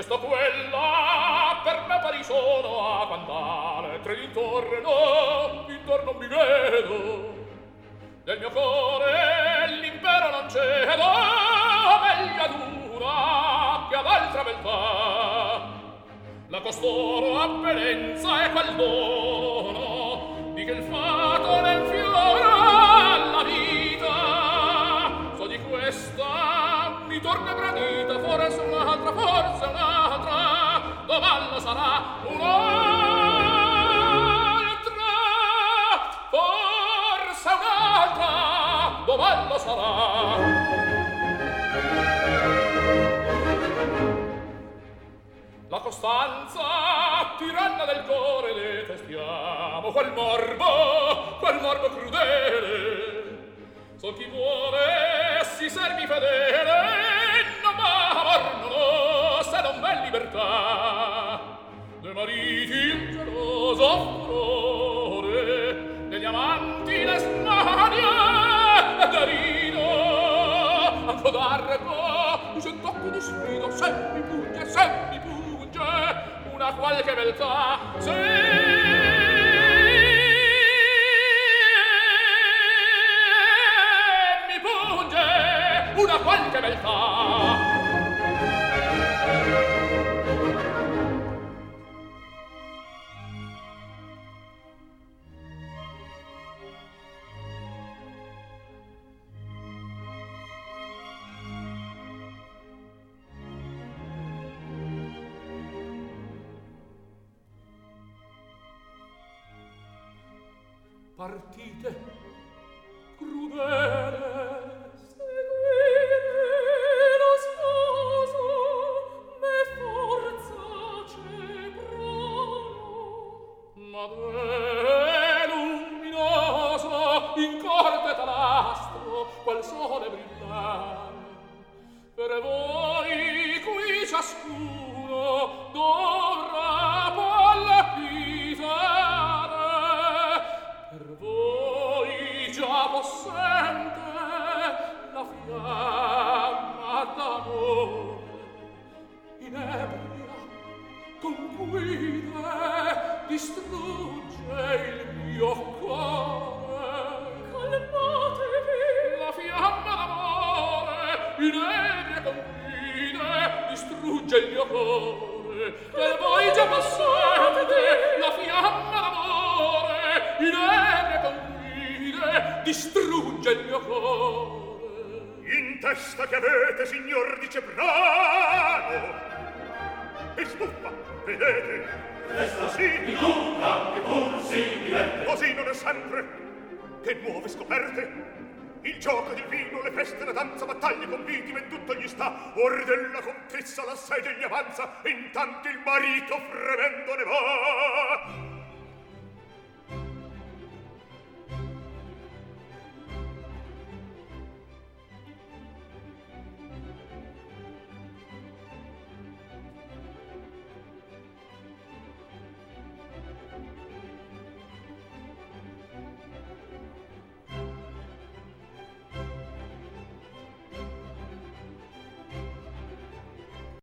questo quella per me pari sono a quant'ale tre d'intorno mi vedo del mio cuore l'impero non cedo meglio ad una che ad altra beltà la costoro apparenza e quel dono di che il fato nel fiora alla vita so di questa mi torna gradita forse un'altra domanda sarà un'altra forse un'altra domanda sarà la costanza tiranna del cuore detestiamo quel morbo crudele so chi vuole si servi fedele non m'amor non ho se non m'è libertà dei mariti il geloso furore degli amanti le smanie e derino anco d'arco se tocco di sfido se mi punge una qualche beltà se mi punge una qualche beltà partite crudele seguire lo sposo me forza c'è prono ma è luminoso in corte talastro qual sole brillare per voi qui ciascuno dovrà palpitare per voi già possente la fiamma d'amore inebria con guide distrugge il mio cuore calmatevi la fiamma d'amore inebria con guide distrugge il mio cuore per voi già possente la fiamma d'amore inebria con guide distrugge il mio cuore in testa che avete signor di Ceprano e sbuffa vedete testa sì di tutta che pur si diverte così non è sempre che nuove scoperte il gioco del vino, le feste, la danza, battaglie, conviti, in tutto gli sta. Or della contessa la sedia gli avanza, e intanto il marito fremendo ne va.